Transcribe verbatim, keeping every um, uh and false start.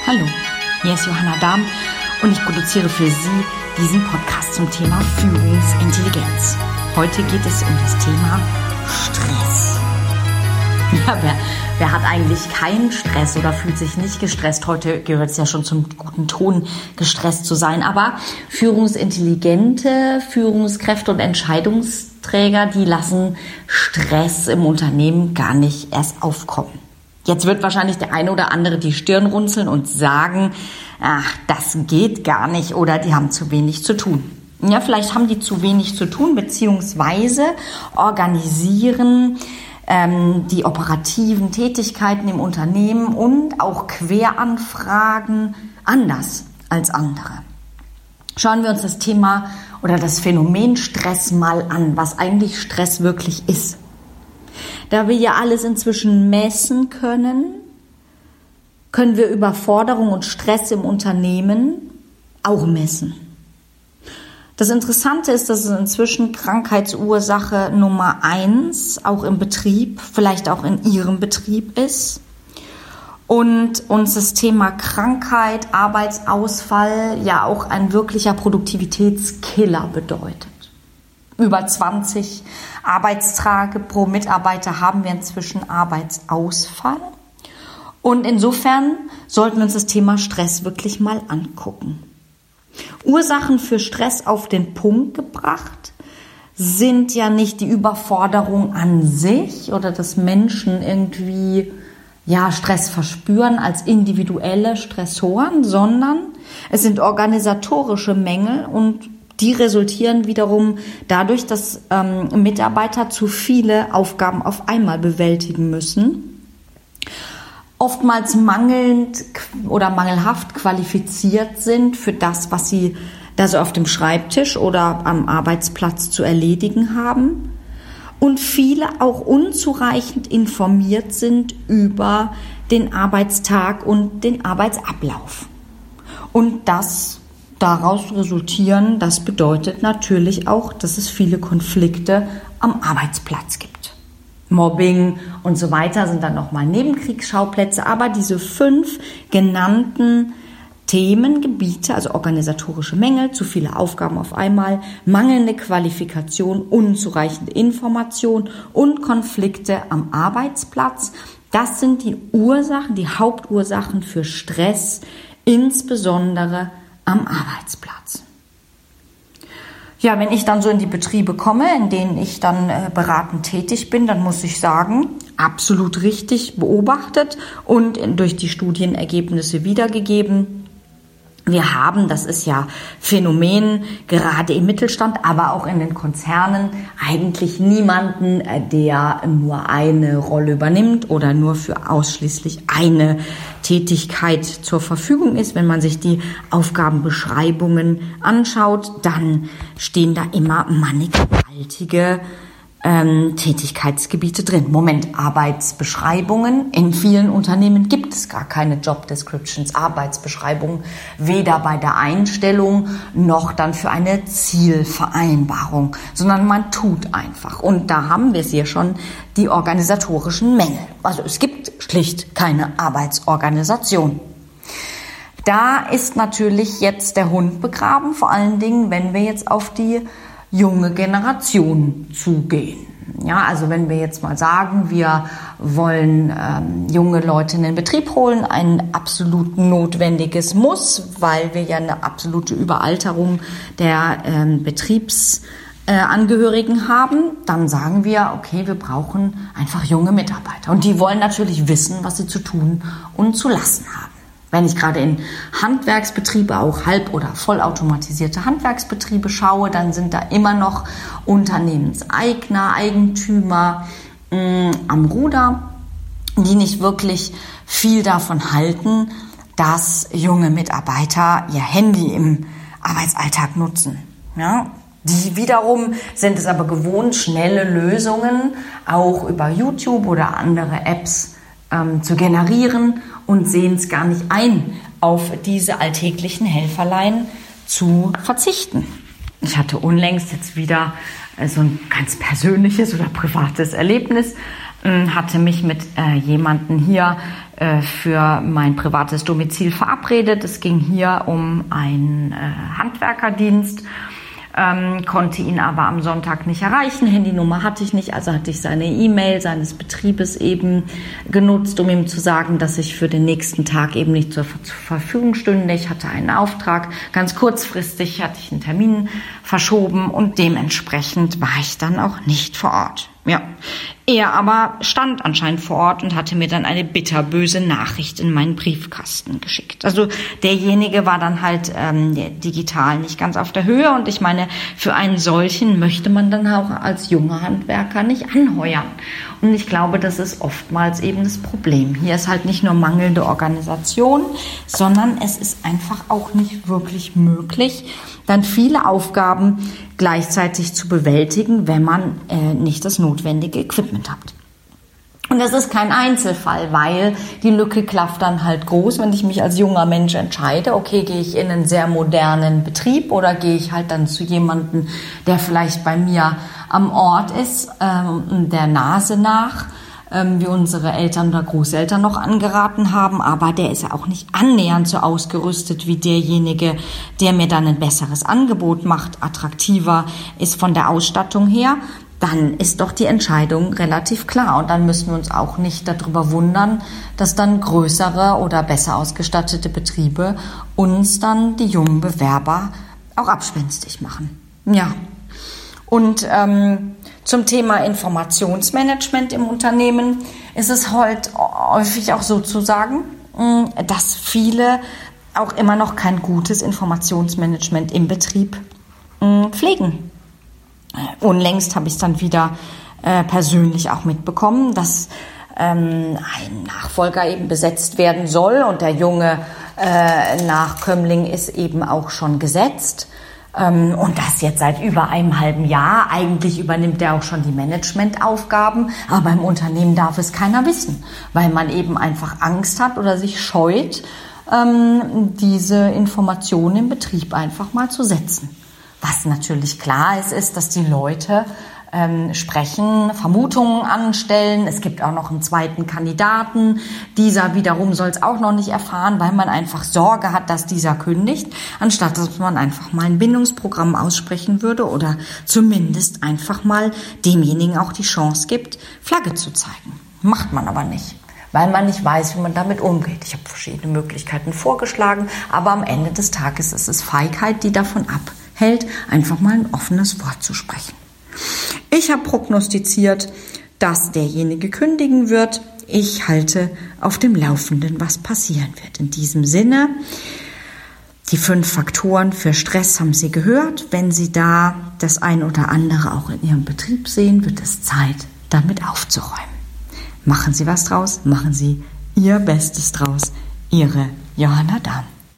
Hallo, hier ist Johanna Dahm und ich produziere für Sie diesen Podcast zum Thema Führungsintelligenz. Heute geht es um das Thema Stress. Ja, wer, wer hat eigentlich keinen Stress oder fühlt sich nicht gestresst? Heute gehört es ja schon zum guten Ton, gestresst zu sein. Aber führungsintelligente Führungskräfte und Entscheidungsträger, die lassen Stress im Unternehmen gar nicht erst aufkommen. Jetzt wird wahrscheinlich der eine oder andere die Stirn runzeln und sagen, ach, das geht gar nicht oder die haben zu wenig zu tun. Ja, vielleicht haben die zu wenig zu tun, beziehungsweise organisieren ähm, die operativen Tätigkeiten im Unternehmen und auch Queranfragen anders als andere. Schauen wir uns das Thema oder das Phänomen Stress mal an, was eigentlich Stress wirklich ist. Da wir ja alles inzwischen messen können, können wir Überforderung und Stress im Unternehmen auch messen. Das Interessante ist, dass es inzwischen Krankheitsursache Nummer eins auch im Betrieb, vielleicht auch in Ihrem Betrieb ist. Und uns das Thema Krankheit, Arbeitsausfall ja auch ein wirklicher Produktivitätskiller bedeutet. Über zwanzig Arbeitstage pro Mitarbeiter haben wir inzwischen Arbeitsausfall. Und insofern sollten wir uns das Thema Stress wirklich mal angucken. Ursachen für Stress auf den Punkt gebracht sind ja nicht die Überforderung an sich oder dass Menschen irgendwie ja, Stress verspüren als individuelle Stressoren, sondern es sind organisatorische Mängel und die resultieren wiederum dadurch, dass ähm, Mitarbeiter zu viele Aufgaben auf einmal bewältigen müssen, oftmals mangelnd oder mangelhaft qualifiziert sind für das, was sie da so auf dem Schreibtisch oder am Arbeitsplatz zu erledigen haben und viele auch unzureichend informiert sind über den Arbeitstag und den Arbeitsablauf. Und das daraus resultieren, das bedeutet natürlich auch, dass es viele Konflikte am Arbeitsplatz gibt. Mobbing und so weiter sind dann nochmal Nebenkriegsschauplätze, aber diese fünf genannten Themengebiete, also organisatorische Mängel, zu viele Aufgaben auf einmal, mangelnde Qualifikation, unzureichende Information und Konflikte am Arbeitsplatz, das sind die Ursachen, die Hauptursachen für Stress, insbesondere am Arbeitsplatz. Ja, wenn ich dann so in die Betriebe komme, in denen ich dann äh, beratend tätig bin, dann muss ich sagen, absolut richtig beobachtet und in, durch die Studienergebnisse wiedergegeben. Wir haben, das ist ja Phänomen, gerade im Mittelstand, aber auch in den Konzernen, eigentlich niemanden, der nur eine Rolle übernimmt oder nur für ausschließlich eine Tätigkeit zur Verfügung ist. Wenn man sich die Aufgabenbeschreibungen anschaut, dann stehen da immer mannigfaltige Ähm, Tätigkeitsgebiete drin. Moment, Arbeitsbeschreibungen. In vielen Unternehmen gibt es gar keine Job Descriptions, Arbeitsbeschreibungen, weder bei der Einstellung noch dann für eine Zielvereinbarung, sondern man tut einfach. Und da haben wir es hier schon, die organisatorischen Mängel. Also es gibt schlicht keine Arbeitsorganisation. Da ist natürlich jetzt der Hund begraben, vor allen Dingen, wenn wir jetzt auf die junge Generation zugehen. Ja, also wenn wir jetzt mal sagen, wir wollen ähm, junge Leute in den Betrieb holen, ein absolut notwendiges Muss, weil wir ja eine absolute Überalterung der ähm, Betriebsangehörigen äh, haben, dann sagen wir, okay, wir brauchen einfach junge Mitarbeiter. Und die wollen natürlich wissen, was sie zu tun und zu lassen haben. Wenn ich gerade in Handwerksbetriebe, auch halb- oder vollautomatisierte Handwerksbetriebe schaue, dann sind da immer noch Unternehmenseigner, Eigentümer mh, am Ruder, die nicht wirklich viel davon halten, dass junge Mitarbeiter ihr Handy im Arbeitsalltag nutzen. Ja? Die wiederum sind es aber gewohnt, schnelle Lösungen auch über YouTube oder andere Apps ähm, zu generieren und sehen es gar nicht ein, auf diese alltäglichen Helferlein zu verzichten. Ich hatte unlängst jetzt wieder so ein ganz persönliches oder privates Erlebnis, hatte mich mit äh, jemandem hier äh, für mein privates Domizil verabredet. Es ging hier um einen äh, Handwerkerdienst. Ähm, konnte ihn aber am Sonntag nicht erreichen. Handynummer hatte ich nicht, also hatte ich seine E-Mail seines Betriebes eben genutzt, um ihm zu sagen, dass ich für den nächsten Tag eben nicht zur, zur Verfügung stünde. Ich hatte einen Auftrag, ganz kurzfristig hatte ich einen Termin verschoben und dementsprechend war ich dann auch nicht vor Ort. Ja, er aber stand anscheinend vor Ort und hatte mir dann eine bitterböse Nachricht in meinen Briefkasten geschickt. Also derjenige war dann halt ähm, digital nicht ganz auf der Höhe und ich meine, für einen solchen möchte man dann auch als junger Handwerker nicht anheuern. Und ich glaube, das ist oftmals eben das Problem. Hier ist halt nicht nur mangelnde Organisation, sondern es ist einfach auch nicht wirklich möglich, dann viele Aufgaben gleichzeitig zu bewältigen, wenn man äh, nicht das notwendige Equipment hat. Und das ist kein Einzelfall, weil die Lücke klafft dann halt groß, wenn ich mich als junger Mensch entscheide, okay, gehe ich in einen sehr modernen Betrieb oder gehe ich halt dann zu jemandem, der vielleicht bei mir am Ort ist, ähm, der Nase nach, ähm, wie unsere Eltern oder Großeltern noch angeraten haben, aber der ist ja auch nicht annähernd so ausgerüstet wie derjenige, der mir dann ein besseres Angebot macht, attraktiver ist von der Ausstattung her. Dann ist doch die Entscheidung relativ klar. Und dann müssen wir uns auch nicht darüber wundern, dass dann größere oder besser ausgestattete Betriebe uns dann die jungen Bewerber auch abspenstig machen. Ja. Und ähm, zum Thema Informationsmanagement im Unternehmen ist es heute häufig auch so zu sagen, dass viele auch immer noch kein gutes Informationsmanagement im Betrieb pflegen. Unlängst habe ich es dann wieder äh, persönlich auch mitbekommen, dass ähm, ein Nachfolger eben besetzt werden soll und der junge äh, Nachkömmling ist eben auch schon gesetzt. Ähm, und das jetzt seit über einem halben Jahr. Eigentlich übernimmt er auch schon die Managementaufgaben, aber im Unternehmen darf es keiner wissen, weil man eben einfach Angst hat oder sich scheut, ähm, diese Informationen im Betrieb einfach mal zu setzen. Was natürlich klar ist, ist, dass die Leute ähm, sprechen, Vermutungen anstellen. Es gibt auch noch einen zweiten Kandidaten. Dieser wiederum soll es auch noch nicht erfahren, weil man einfach Sorge hat, dass dieser kündigt, anstatt dass man einfach mal ein Bindungsprogramm aussprechen würde oder zumindest einfach mal demjenigen auch die Chance gibt, Flagge zu zeigen. Macht man aber nicht, weil man nicht weiß, wie man damit umgeht. Ich habe verschiedene Möglichkeiten vorgeschlagen, aber am Ende des Tages ist es Feigheit, die davon abhält, einfach mal ein offenes Wort zu sprechen. Ich habe prognostiziert, dass derjenige kündigen wird. Ich halte auf dem Laufenden, was passieren wird. In diesem Sinne, die fünf Faktoren für Stress haben Sie gehört. Wenn Sie da das ein oder andere auch in Ihrem Betrieb sehen, wird es Zeit, damit aufzuräumen. Machen Sie was draus, machen Sie Ihr Bestes draus. Ihre Johanna Dahm.